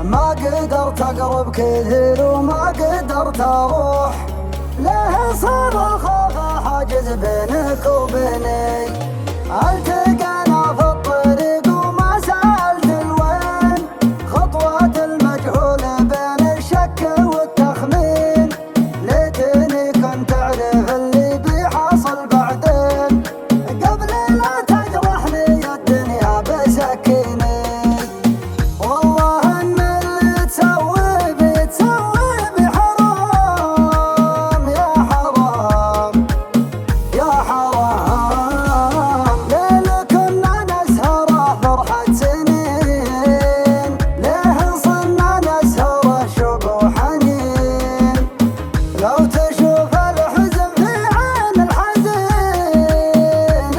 ما قدرت اقرب كثير وما قدرت اروح، ليه صار الخوف حاجز بينك وبيني. التقينا في الطريق وما سألت الوين، خطوة المجهول بين الشك والتخمين، ليتني كنت اعرف اللي بيحصل بعدين، قبل لا تجرحني الدنيا بسكيني. والله ان اللي تسوي بي حرام، يا حرام يا حرام. ليل كنا نسهره فرحة سنين، ليه صرنا نسهره شوق وحنين. لو تشوف الحزن في عين الحزين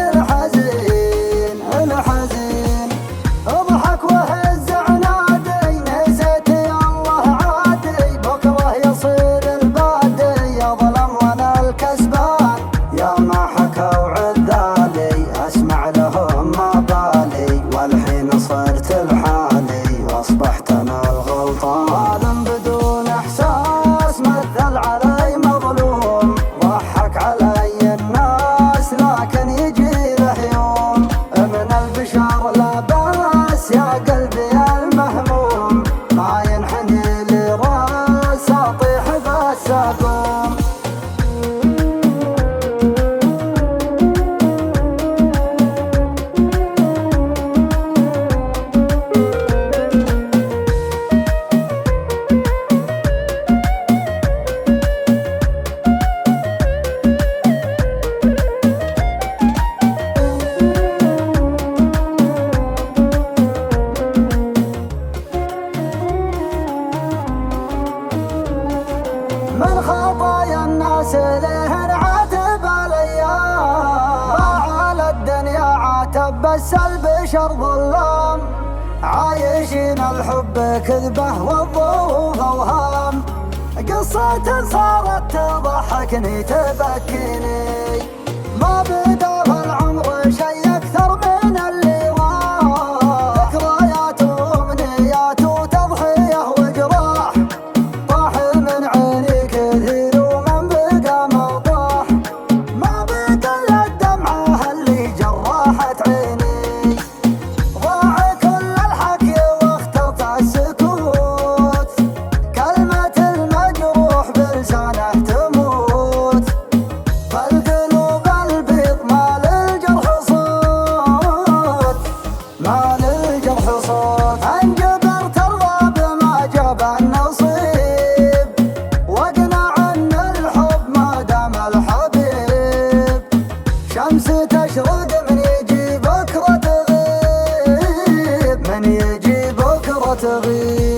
الحزين، اضحك وهز عنادي، نسيت يا الله عادي، بكره يصير البادي يظلم وانا الكسبان. يا ما حكوا عذالي اسمع لهم ما بالي، والحين صرت لحالي واصبحت انا الغلطان. ظالم بدون احساس مثل علي مظلوم، ضحك علي الناس لكن يجي له يوم، من البشر لا باس يا قلبي المهموم، ما ينحني لي راس اطيح بس اقوم. من خطايا الناس له نعاتب الايام، على الدنيا عاتب بس البشر ظلام، عايشين الحب كذبه والظروف اوهام، قصة صارت تضحكني تبكيني. ما بدا في العمر شي اكثر من اللي راح، ذكريات وامنيات وتضحيه وجراح، طاح من عيني كثير ومن بقى مطاح، ما بقى الا الدمعه اللي جرحت عيني. ضاع كل الحكي واخترت السكوت، كلمة المجروح بلسانه تموت، فالقلوب البيض ما للجرح صوت، ما للجرح صوت. انجبرت الراب ما جاب النصيب، واقنع ان الحب ما دام الحبيب، شمس تشرق من يجي بكرة تغيب، من يجي بكرة تغيب.